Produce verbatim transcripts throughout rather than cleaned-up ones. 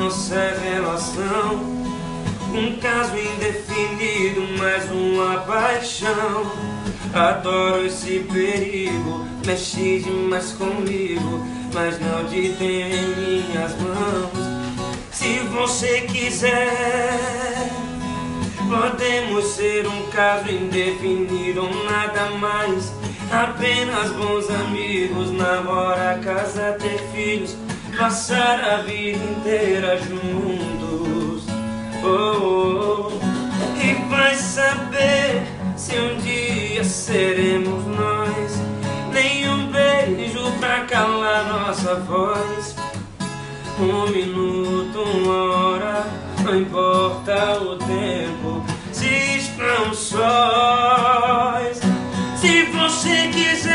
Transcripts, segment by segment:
nossa relação. Um caso indefinido, mais uma paixão. Adoro esse perigo, mexe demais comigo, mas não te tenho em minhas mãos. Se você quiser, podemos ser um caso indefinido ou nada mais. Apenas bons amigos, namorar, casar, ter filhos, passar a vida inteira juntos. Oh, oh. E vai saber se um dia seremos nós. Nenhum beijo pra calar nossa voz. Um minuto, uma hora, não importa o tempo, se estamos sós. Se você quiser,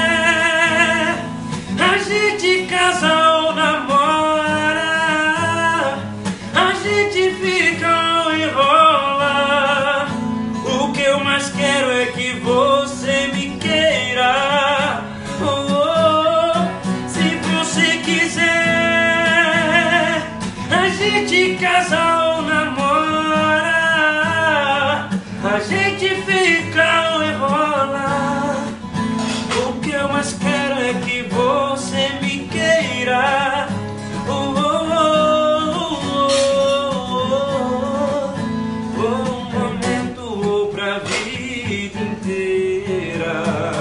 a gente casa ou namora, a gente fica ou enrola. O que eu mais quero é que você me queira. Oh, oh. Se você quiser, a gente casa ou namora, a gente fica ou enrola. O que eu mais quero é que você me queira. Oh, oh, oh, oh, oh, oh. Um momento ou pra vida inteira.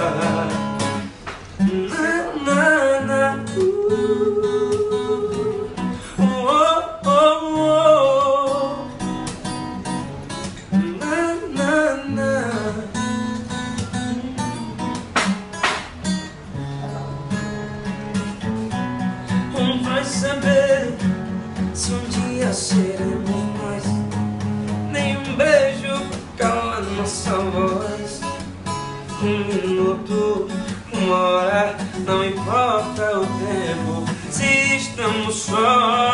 Na, na, na, uh, oh, oh, oh. Na, na, na. Um vai saber se um dia seremos nós. Nenhum beijo cala nossa voz. Um minuto, uma hora, não importa o tempo, se estamos sós.